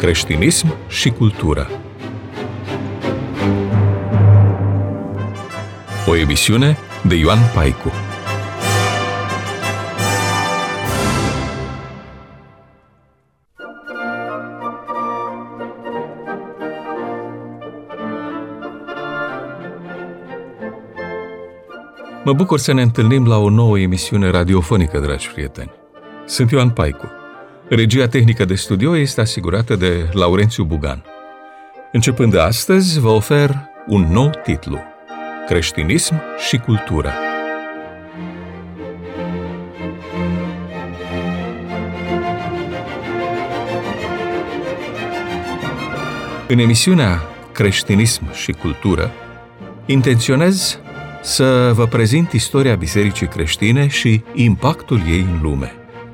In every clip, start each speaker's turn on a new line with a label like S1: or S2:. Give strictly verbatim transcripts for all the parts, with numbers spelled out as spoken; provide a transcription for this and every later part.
S1: creștinism și cultură. O emisiune de Ioan Paicu. Mă bucur să ne întâlnim la o nouă emisiune radiofonică, dragi prieteni. Sunt Ioan Paicu. Regia tehnică de studio este asigurată de Laurențiu Bugan. Începând de astăzi, vă ofer un nou titlu: Creștinism și cultură. În emisiunea Creștinism și cultură, intenționez să vă prezint istoria Bisericii creștine și impactul ei în lume.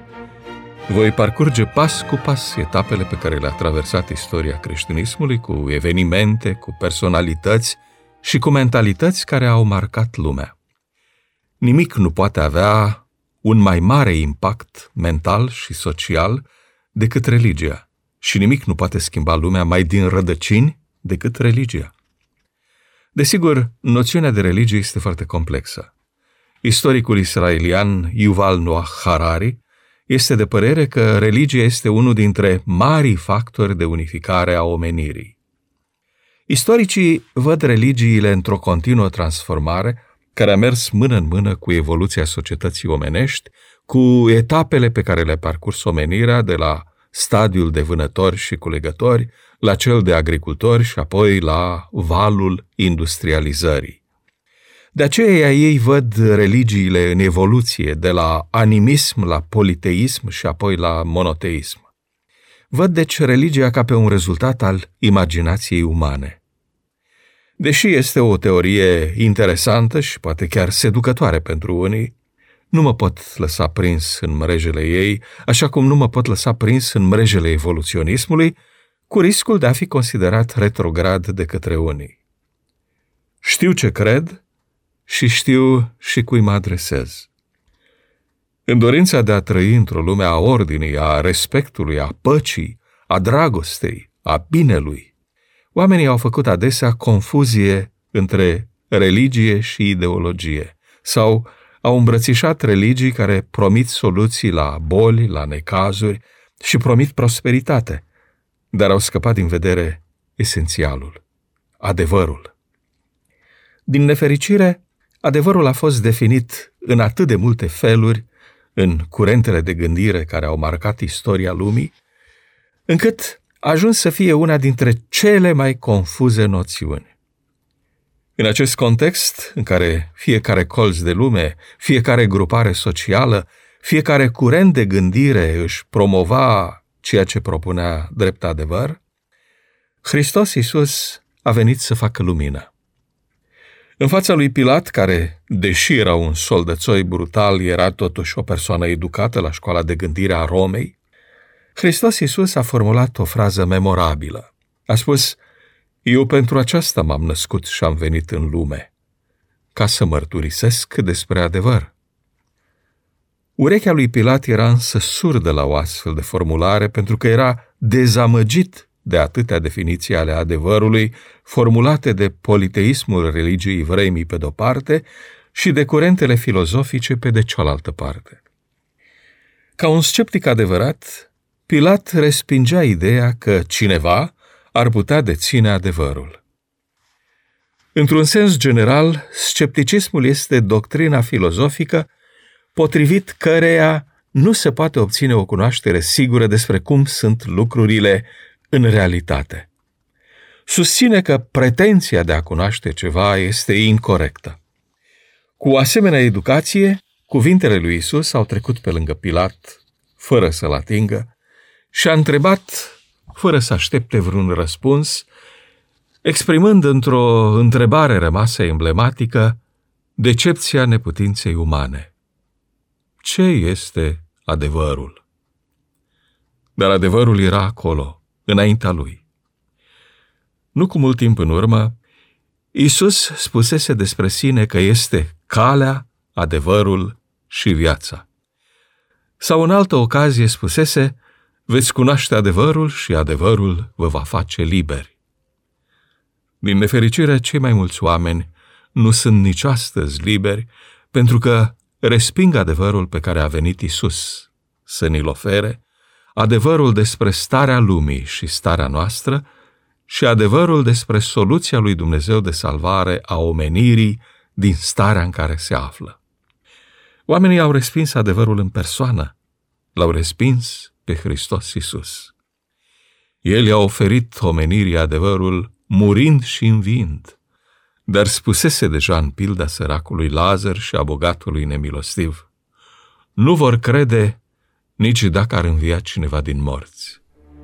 S1: Voi parcurge pas cu pas etapele pe care le-a traversat istoria creștinismului, cu evenimente, cu personalități și cu mentalități care au marcat lumea. Nimic nu poate avea un mai mare impact mental și social decât religia, și nimic nu poate schimba lumea mai din rădăcini decât religia. Desigur, noțiunea de religie este foarte complexă. Istoricul israelian Yuval Noah Harari este de părere că religia este unul dintre marii factori de unificare a omenirii. Istoricii văd religiile într-o continuă transformare care a mers mână în mână cu evoluția societății omenești, cu etapele pe care le-a parcurs omenirea, de la stadiul de vânători și culegători la cel de agricultori și apoi la valul industrializării. De aceea ei văd religiile în evoluție, de la animism la politeism și apoi la monoteism. Văd deci religia ca pe un rezultat al imaginației umane. Deși este o teorie interesantă și poate chiar seducătoare pentru unii, nu mă pot lăsa prins în mrejele ei, așa cum nu mă pot lăsa prins în mrejele evoluționismului, cu riscul de a fi considerat retrograd de către unii. Știu ce cred și știu și cui mă adresez. În dorința de a trăi într-o lume a ordinii, a respectului, a păcii, a dragostei, a binelui, oamenii au făcut adesea confuzie între religie și ideologie, sau au îmbrățișat religii care promit soluții la boli, la necazuri și promit prosperitate, dar au scăpat din vedere esențialul, adevărul. Din nefericire, adevărul a fost definit în atât de multe feluri în curentele de gândire care au marcat istoria lumii, încât a ajuns să fie una dintre cele mai confuze noțiuni. În acest context, în care fiecare colț de lume, fiecare grupare socială, fiecare curent de gândire își promova ceea ce propunea drept adevăr, Hristos Iisus a venit să facă lumină. În fața lui Pilat, care, deși era un soldățoi brutal, era totuși o persoană educată la școala de gândire a Romei, Hristos Iisus a formulat o frază memorabilă. A spus: „Eu pentru aceasta m-am născut și am venit în lume, ca să mărturisesc despre adevăr.” Urechea lui Pilat era însă surdă la o astfel de formulare, pentru că era dezamăgit de atâtea definiții ale adevărului formulate de politeismul religiei vremii pe de-o parte și de curentele filozofice pe de cealaltă parte. Ca un sceptic adevărat, Pilat respingea ideea că cineva ar putea deține adevărul. Într-un sens general, scepticismul este doctrina filozofică potrivit căreia nu se poate obține o cunoaștere sigură despre cum sunt lucrurile în realitate. Susține că pretenția de a cunoaște ceva este incorectă. Cu o asemenea educație, cuvintele lui Iisus au trecut pe lângă Pilat, fără să-l atingă, și a întrebat, fără să aștepte vreun răspuns, exprimând într-o întrebare rămasă emblematică decepția neputinței umane. Ce este adevărul? Dar adevărul era acolo, înaintea lui. Nu cu mult timp în urmă, Iisus spusese despre sine că este calea, adevărul și viața. Sau în altă ocazie spusese: Veți cunoaște adevărul și adevărul vă va face liberi. Din nefericire, cei mai mulți oameni nu sunt nici astăzi liberi, pentru că resping adevărul pe care a venit Iisus să ni-l ofere, adevărul despre starea lumii și starea noastră și adevărul despre soluția lui Dumnezeu de salvare a omenirii din starea în care se află. Oamenii au respins adevărul în persoană, l-au respins pe Hristos Iisus. El i-a oferit omenirii adevărul murind și înviind, dar spusese deja în pilda săracului Lazar și a bogatului nemilostiv: nu vor crede nici dacă ar învia cineva din morți.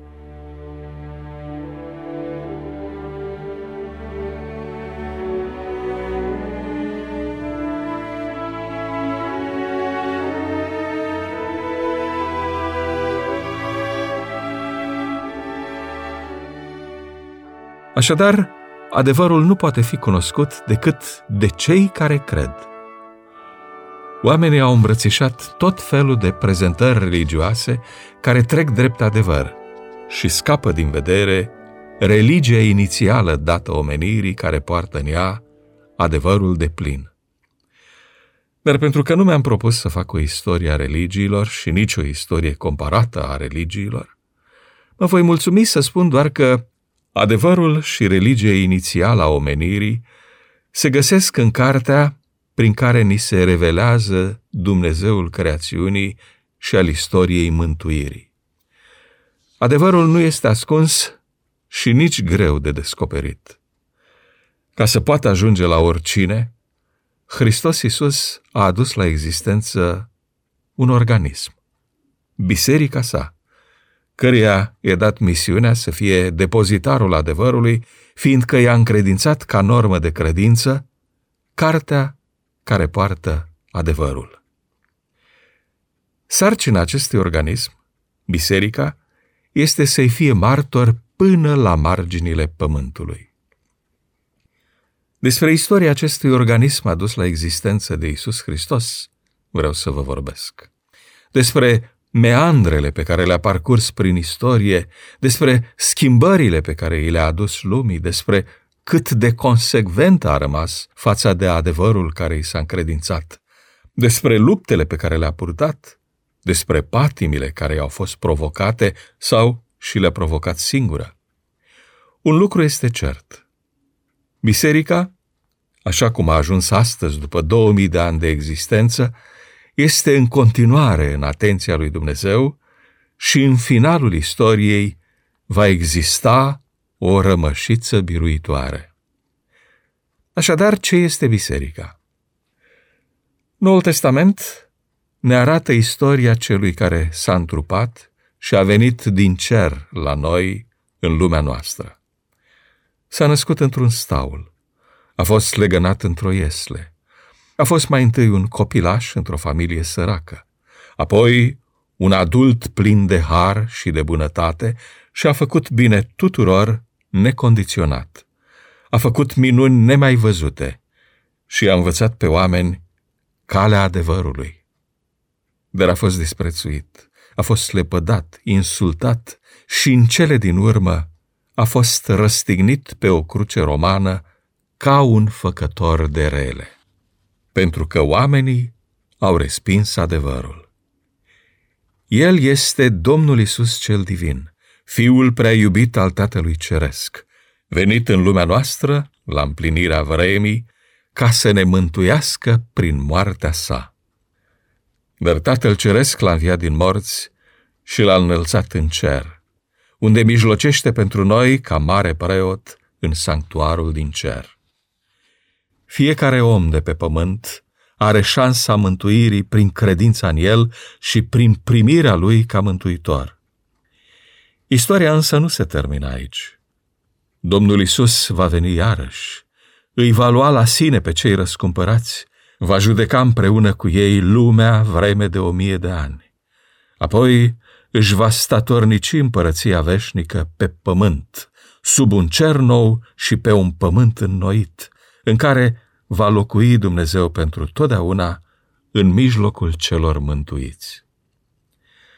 S1: Așadar, adevărul nu poate fi cunoscut decât de cei care cred. Oamenii au îmbrățișat tot felul de prezentări religioase care trec drept adevăr și scapă din vedere religia inițială dată omenirii care poartă în ea adevărul deplin. Dar pentru că nu mi-am propus să fac o istorie a religiilor și nici o istorie comparată a religiilor, mă voi mulțumi să spun doar că adevărul și religia inițială a omenirii se găsesc în cartea prin care ni se revelează Dumnezeul creațiunii și al istoriei mântuirii. Adevărul nu este ascuns și nici greu de descoperit. Ca să poată ajunge la oricine, Hristos Iisus a adus la existență un organism, biserica sa, căreia i-a dat misiunea să fie depozitarul adevărului, fiindcă i-a încredințat ca normă de credință cartea care poartă adevărul. Sarcina acestui organism, biserica, este să-i fie martor până la marginile pământului. Despre istoria acestui organism adus la existență de Iisus Hristos vreau să vă vorbesc. Despre meandrele pe care le-a parcurs prin istorie, despre schimbările pe care i le-a adus lumii, despre cât de consecvent a rămas față de adevărul care i s-a încredințat, despre luptele pe care le-a purtat, despre patimile care i-au fost provocate sau și le-a provocat singură. Un lucru este cert. Biserica, așa cum a ajuns astăzi după două mii de ani de existență, este în continuare în atenția lui Dumnezeu și în finalul istoriei va exista o rămășiță biruitoare. Așadar, ce este biserica? Noul Testament ne arată istoria celui care s-a întrupat și a venit din cer la noi în lumea noastră. S-a născut într-un staul, a fost legănat într-o iesle, a fost mai întâi un copilaș într-o familie săracă, apoi un adult plin de har și de bunătate și a făcut bine tuturor necondiționat. A făcut minuni nemai văzute și a învățat pe oameni calea adevărului. Dar a fost disprețuit, a fost lepădat, insultat și în cele din urmă a fost răstignit pe o cruce romană ca un făcător de rele, pentru că oamenii au respins adevărul. El este Domnul Iisus cel divin, Fiul prea iubit al Tatălui Ceresc, venit în lumea noastră, la împlinirea vremii, ca să ne mântuiască prin moartea sa. Dar Tatăl Ceresc l-a înviat din morți și l-a înălțat în cer, unde mijlocește pentru noi ca mare preot în sanctuarul din cer. Fiecare om de pe pământ are șansa mântuirii prin credința în el și prin primirea lui ca mântuitor. Istoria însă nu se termină aici. Domnul Iisus va veni iarăși, îi va lua la sine pe cei răscumpărați, va judeca împreună cu ei lumea vreme de o mie de ani. Apoi își va statornici împărăția veșnică pe pământ, sub un cer nou și pe un pământ înnoit, în care va locui Dumnezeu pentru totdeauna în mijlocul celor mântuiți.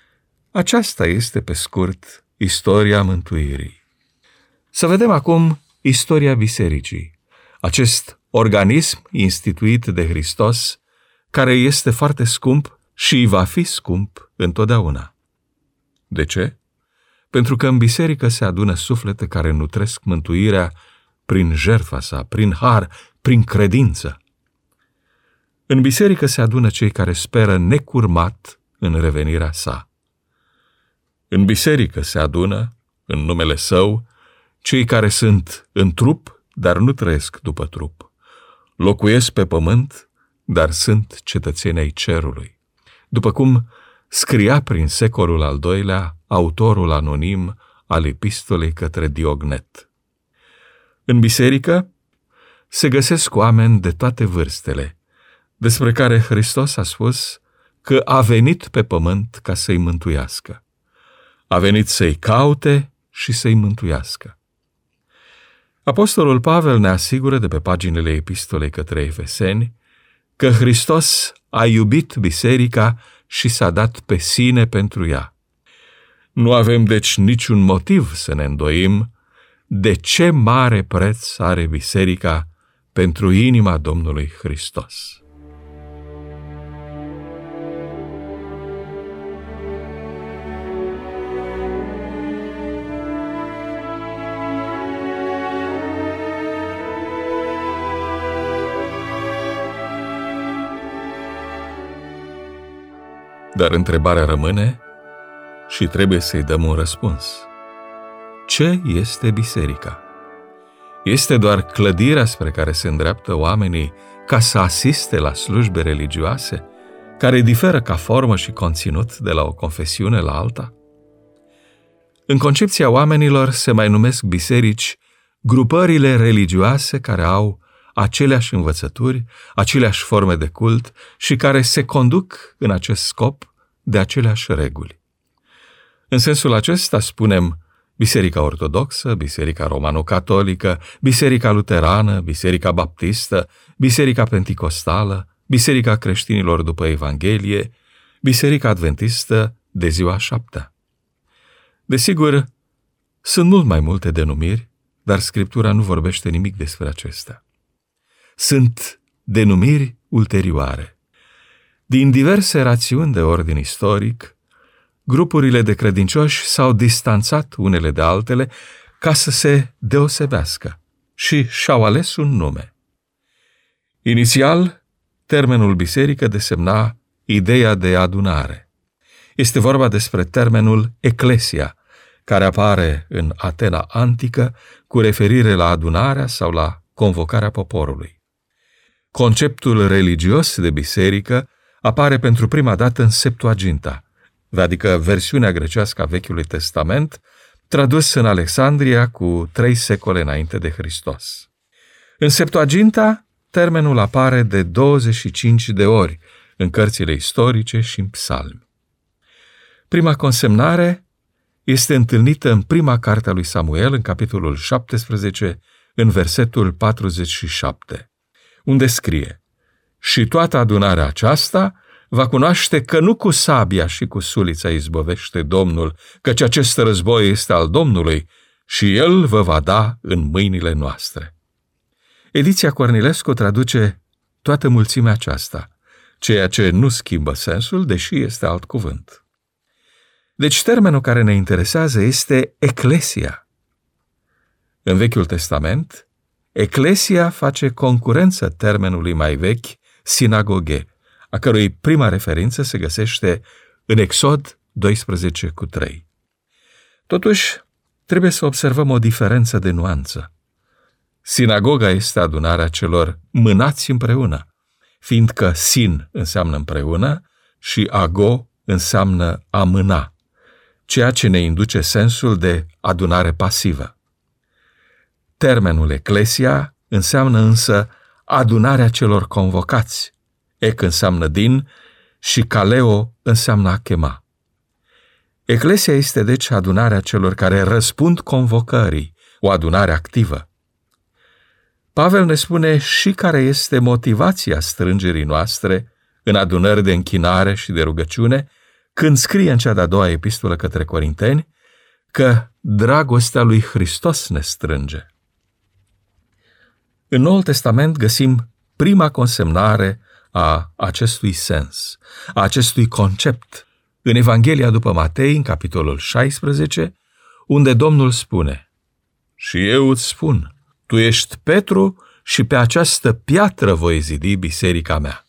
S1: Aceasta este, pe scurt, istoria mântuirii. Să vedem acum istoria bisericii, acest organism instituit de Hristos, care este foarte scump și va fi scump întotdeauna. De ce? Pentru că în biserică se adună suflete care nutresc mântuirea prin jertfa sa, prin har, prin credință. În biserică se adună cei care speră necurmat în revenirea sa. În biserică se adună, în numele său, cei care sunt în trup, dar nu trăiesc după trup. Locuiesc pe pământ, dar sunt cetățeni ai cerului. După cum scria prin secolul al doilea autorul anonim al epistolei către Diognet. În biserică se găsesc oameni de toate vârstele, despre care Hristos a spus că a venit pe pământ ca să-i mântuiască. A venit să-i caute și să-i mântuiască. Apostolul Pavel ne asigură de pe paginile epistolei către Efeseni că Hristos a iubit biserica și s-a dat pe sine pentru ea. Nu avem deci niciun motiv să ne îndoim de ce mare preț are biserica pentru inima Domnului Hristos. Dar întrebarea rămâne și trebuie să-i dăm un răspuns. Ce este biserica? Este doar clădirea spre care se îndreaptă oamenii ca să asiste la slujbe religioase, care diferă ca formă și conținut de la o confesiune la alta? În concepția oamenilor se mai numesc biserici grupările religioase care au aceleași învățături, aceleași forme de cult și care se conduc în acest scop de aceleași reguli. În sensul acesta spunem Biserica Ortodoxă, Biserica Romano-Catolică, Biserica Luterană, Biserica Baptistă, Biserica Penticostală, Biserica Creștinilor după Evanghelie, Biserica Adventistă de ziua șaptea. Desigur, sunt mult mai multe denumiri, dar Scriptura nu vorbește nimic despre acestea. Sunt denumiri ulterioare. Din diverse rațiuni de ordin istoric, grupurile de credincioși s-au distanțat unele de altele ca să se deosebească și și-au ales un nume. Inițial, termenul biserică desemna ideea de adunare. Este vorba despre termenul eclesia, care apare în Atena antică cu referire la adunarea sau la convocarea poporului. Conceptul religios de biserică apare pentru prima dată în Septuaginta, adică versiunea grecească a Vechiului Testament, tradus în Alexandria cu trei secole înainte de Hristos. În Septuaginta, termenul apare de douăzeci și cinci de ori în cărțile istorice și în psalmi. Prima consemnare este întâlnită în prima carte a lui Samuel, în capitolul șaptesprezece, în versetul patruzeci și șapte, unde scrie: și toată adunarea aceasta va cunoaște că nu cu sabia și cu sulița izbăvește Domnul, căci acest război este al Domnului și El vă va da în mâinile noastre. Ediția Cornilescu traduce toată mulțimea aceasta, ceea ce nu schimbă sensul, deși este alt cuvânt. Deci termenul care ne interesează este eclesia. În Vechiul Testament, eclesia face concurență termenului mai vechi, sinagoghe, a cărui prima referință se găsește în Exod doisprezece cu trei. Totuși, trebuie să observăm o diferență de nuanță. Sinagoga este adunarea celor mânați împreună, fiindcă sin înseamnă împreună și ago înseamnă a mâna, ceea ce ne induce sensul de adunare pasivă. Termenul eclesia înseamnă însă adunarea celor convocați. Ec înseamnă din și kaleo înseamnă a chema. Eclesia este deci adunarea celor care răspund convocării, o adunare activă. Pavel ne spune și care este motivația strângerii noastre în adunări de închinare și de rugăciune, când scrie în cea de-a doua epistolă către Corinteni că dragostea lui Hristos ne strânge. În Noul Testament găsim prima consemnare a acestui sens, a acestui concept, în Evanghelia după Matei, în capitolul șaisprezece, unde Domnul spune: „Și eu îți spun, tu ești Petru și pe această piatră voi zidi biserica mea.”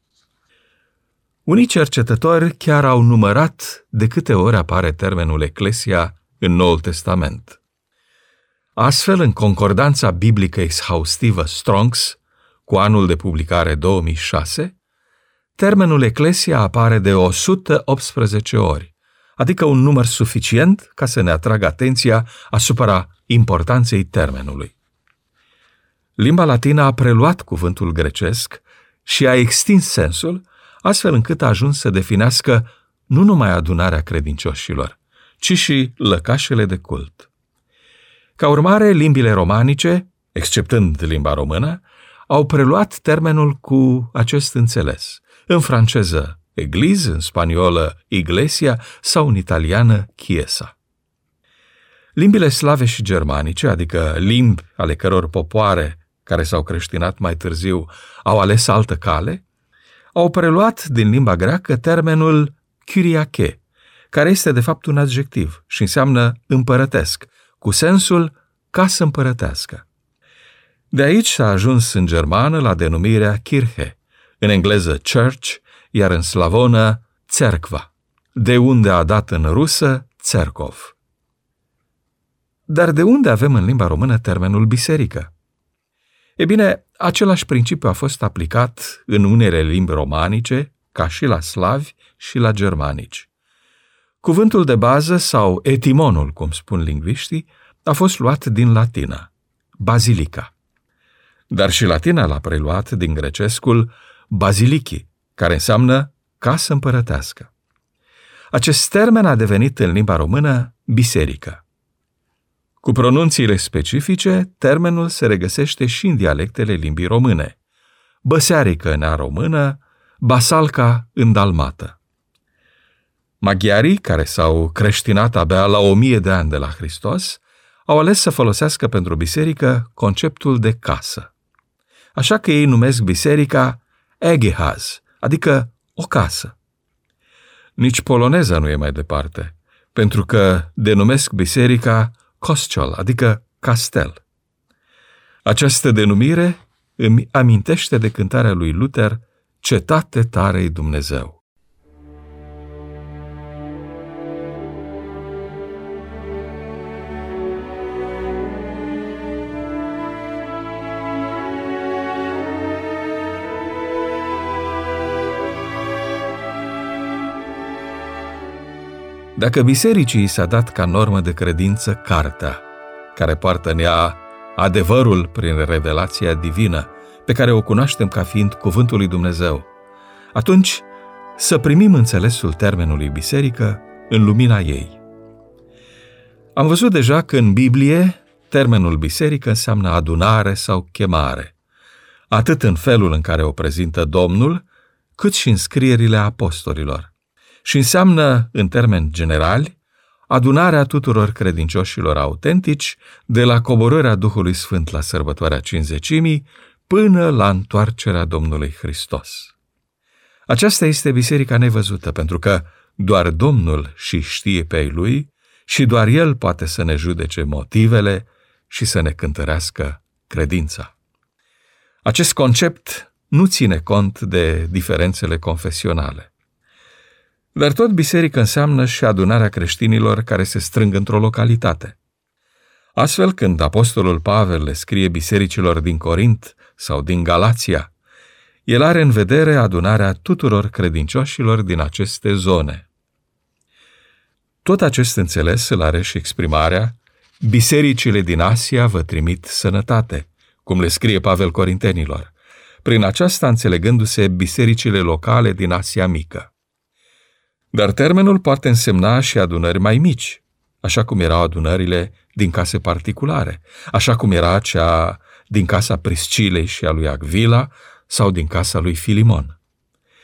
S1: Unii cercetători chiar au numărat de câte ori apare termenul eclesia în Noul Testament. Astfel, în concordanța biblică exhaustivă Strong's, cu anul de publicare două mii șase, termenul eclesia apare de o sută optsprezece ori, adică un număr suficient ca să ne atragă atenția asupra importanței termenului. Limba latină a preluat cuvântul grecesc și a extins sensul, astfel încât a ajuns să definească nu numai adunarea credincioșilor, ci și lăcașele de cult. Ca urmare, limbile romanice, exceptând limba română, au preluat termenul cu acest înțeles. În franceză, église, în spaniolă, iglesia sau în italiană, chiesa. Limbile slave și germanice, adică limbi ale căror popoare care s-au creștinat mai târziu au ales altă cale, au preluat din limba greacă termenul kyriake, care este de fapt un adjectiv și înseamnă împărătesc, cu sensul casă împărătească. De aici s-a ajuns în germană la denumirea Kirche, în engleză church, iar în slavonă cerkva, de unde a dat în rusă cercov. Dar de unde avem în limba română termenul biserică? E bine, același principiu a fost aplicat în unele limbi romanice, ca și la slavi și la germanici. Cuvântul de bază, sau etimonul, cum spun lingviștii, a fost luat din latină, basilica. Dar și latina l-a preluat din grecescul basiliki, care înseamnă casă împărătească. Acest termen a devenit în limba română biserică. Cu pronunțiile specifice, termenul se regăsește și în dialectele limbii române: băsearică în română, basalca în dalmată. Maghiarii, care s-au creștinat abia la o mie de ani de la Hristos, au ales să folosească pentru biserică conceptul de casă. Așa că ei numesc biserica egehaz, adică o casă. Nici poloneza nu e mai departe, pentru că denumesc biserica kościoł, adică castel. Această denumire îmi amintește de cântarea lui Luther, Cetate tare-i Dumnezeu. Dacă bisericii s-a dat ca normă de credință cartea, care poartă în ea adevărul prin revelația divină, pe care o cunoaștem ca fiind Cuvântul lui Dumnezeu, atunci să primim înțelesul termenului biserică în lumina ei. Am văzut deja că în Biblie termenul biserică înseamnă adunare sau chemare, atât în felul în care o prezintă Domnul, cât și în scrierile apostolilor. Și înseamnă, în termeni generali, adunarea tuturor credincioșilor autentici, de la coborârea Duhului Sfânt la sărbătoarea Cincizecimii până la întoarcerea Domnului Hristos. Aceasta este biserica nevăzută, pentru că doar Domnul și știe pe ei Lui și doar El poate să ne judece motivele și să ne cântărească credința. Acest concept nu ține cont de diferențele confesionale. Dar tot biserică înseamnă și adunarea creștinilor care se strâng într-o localitate. Astfel, când apostolul Pavel le scrie bisericilor din Corint sau din Galația, el are în vedere adunarea tuturor credincioșilor din aceste zone. Tot acest înțeles îl are și exprimarea: bisericile din Asia vă trimit sănătate, cum le scrie Pavel Corintenilor, prin aceasta înțelegându-se bisericile locale din Asia Mică. Dar termenul poate însemna și adunări mai mici, așa cum erau adunările din case particulare, așa cum era cea din casa Priscilei și a lui Agvila sau din casa lui Filimon.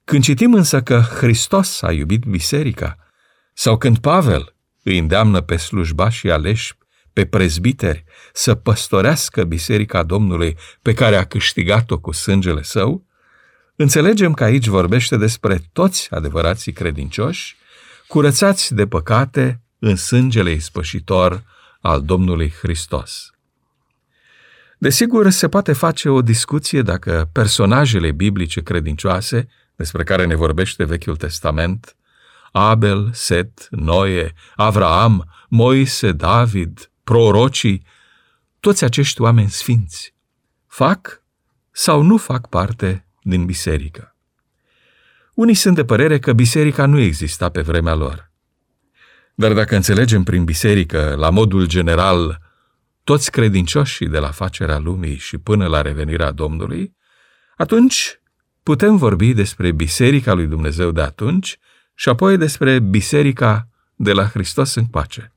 S1: Când citim însă că Hristos a iubit biserica, sau când Pavel îi îndeamnă pe slujbașii aleși, pe prezbiteri, să păstorească biserica Domnului pe care a câștigat-o cu sângele său, înțelegem că aici vorbește despre toți adevărații credincioși, curățați de păcate în sângele ispășitor al Domnului Hristos. Desigur, se poate face o discuție dacă personajele biblice credincioase, despre care ne vorbește Vechiul Testament, Abel, Set, Noe, Avraam, Moise, David, prorocii, toți acești oameni sfinți, fac sau nu fac parte din biserică. Unii sunt de părere că biserica nu exista pe vremea lor. Dar dacă înțelegem prin biserică, la modul general, toți credincioșii de la facerea lumii și până la revenirea Domnului, atunci putem vorbi despre biserica lui Dumnezeu de atunci și apoi despre biserica de la Hristos încoace.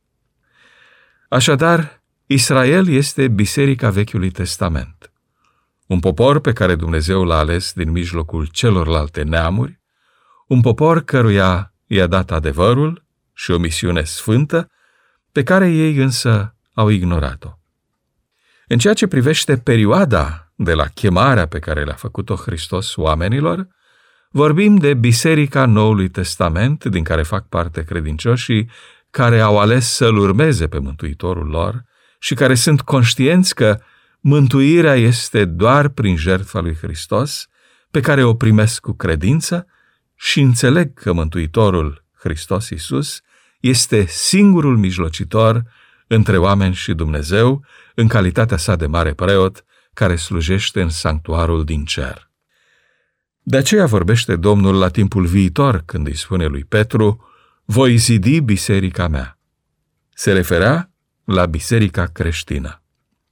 S1: Așadar, Israel este biserica Vechiului Testament, un popor pe care Dumnezeu l-a ales din mijlocul celorlalte neamuri, un popor căruia i-a dat adevărul și o misiune sfântă, pe care ei însă au ignorat-o. În ceea ce privește perioada de la chemarea pe care le-a făcut-o Hristos oamenilor, vorbim de Biserica Noului Testament, din care fac parte credincioșii care au ales să-L urmeze pe Mântuitorul lor și care sunt conștienți că mântuirea este doar prin jertfa lui Hristos, pe care o primesc cu credință și înțeleg că Mântuitorul Hristos Iisus este singurul mijlocitor între oameni și Dumnezeu, în calitatea sa de mare preot, care slujește în sanctuarul din cer. De aceea vorbește Domnul la timpul viitor, când îi spune lui Petru, voi zidi biserica mea. Se referea la biserica creștină.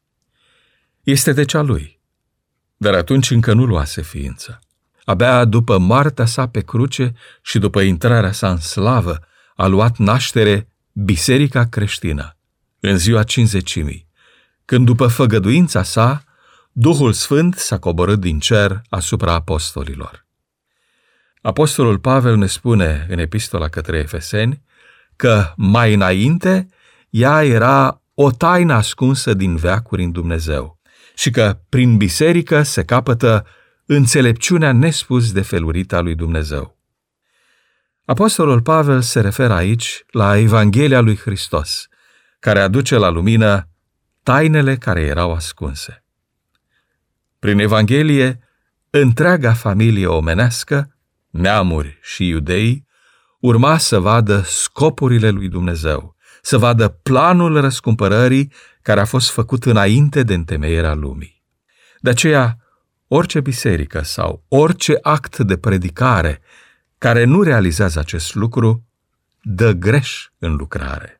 S1: Este deci a lui, dar atunci încă nu luase ființă. Abia după moartea sa pe cruce și după intrarea sa în slavă, a luat naștere biserica creștină, în ziua cincizecimii, când după făgăduința sa, Duhul Sfânt s-a coborât din cer asupra apostolilor. Apostolul Pavel ne spune în epistola către Efeseni că mai înainte ea era o taină ascunsă din veacuri în Dumnezeu și că prin biserică se capătă înțelepciunea nespus de felurită a lui Dumnezeu. Apostolul Pavel se referă aici la Evanghelia lui Hristos, care aduce la lumină tainele care erau ascunse. Prin Evanghelie, întreaga familie omenească, neamuri și iudei, urma să vadă scopurile lui Dumnezeu, să vadă planul răscumpărării care a fost făcut înainte de întemeierea lumii. De aceea, orice biserică sau orice act de predicare care nu realizează acest lucru, dă greș în lucrare.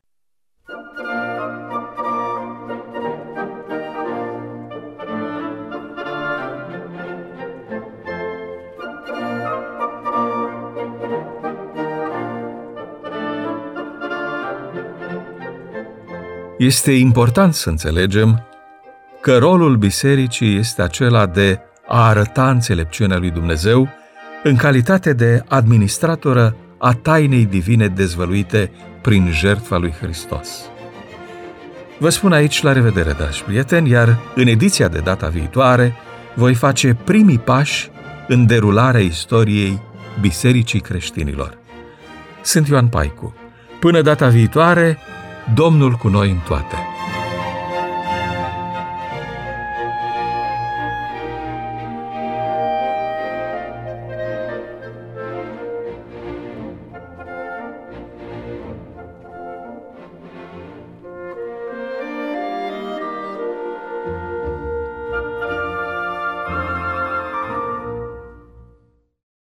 S1: Este important să înțelegem că rolul bisericii este acela de a arăta înțelepciunea lui Dumnezeu în calitate de administratoră a tainei divine dezvăluite prin jertfa lui Hristos. Vă spun aici la revedere, dragi prieteni, iar în ediția de data viitoare voi face primii pași în derularea istoriei Bisericii Creștinilor. Sunt Ioan Paicu. Până data viitoare, Domnul cu noi în toate!